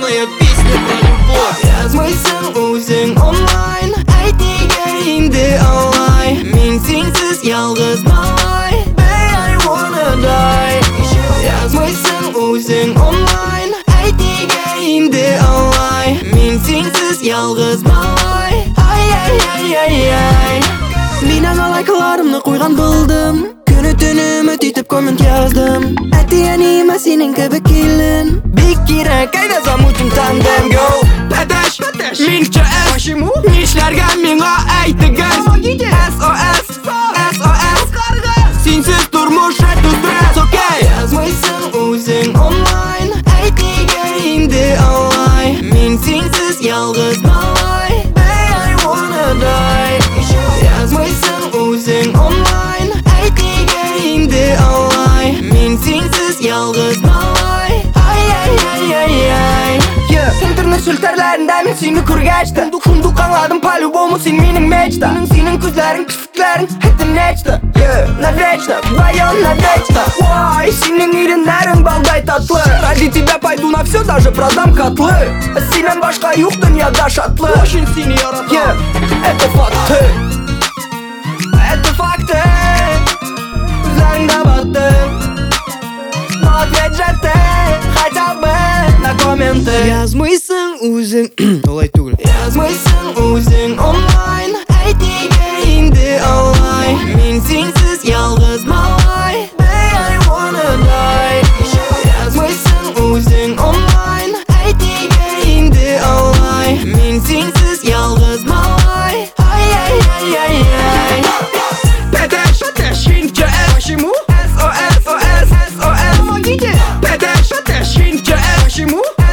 Моя песня про любовь. Язмыйсың өзің онлайн, айт неге инде алай. Мен сенсіз ялғыз малай, Babe, I wanna die. Язмыйсың өзің онлайн, айт неге инде алай. Мен сенсіз ялғыз малай, ай. Менің лайкаларымны қойған білдім, күні түні үміт коммент жаздым. Әтиянима сенің кебек келін, Беккера, қайда замутим тандем, go. Пәтәш, мен ЧС. Почему? Нишләргә миңа әйтегез. SOS, сенсіз тұрмыш әтті стресс, окей. Язмыйсың өзің онлайн, айт неге инде алай. Мен сенсіз ялғыз малай, Babe, I wanna die. Язмыйсың өзің онлайн, айт неге инде алай. Мен сенсіз ялғыз малай, ай. Интернет шілтерлерінде мен сені көргәчті. Құндық аңладым по-любому сен менің мечта. Сенің көзлерің, кіфітлерің, әтті нечті. Навечно, вдвоем навечно. Ой, сенің иренлерің балдай татлы. Ради тебя пойду на все, даже продам котлы. Сенен башқа юқ дүнияда шатлы. Очень синий аэродром. Это факты. Это факты. Üzerinde battım. Not geçecekti, хотя бы на комменты. Язмыйсың өзің Олай түгіл. Язмыйсың өзің онлайн, айт неге инде алай. Мен сенсіз ялғыз малай, Babe, I wanna die. Язмыйсың өзің онлайн, айт неге инде алай. Мен сенсіз ялғыз малай, ай. Пәтәш, мен ЧС. Почему? SOS, Помогите. Пәтәш, мен ЧС. Почему?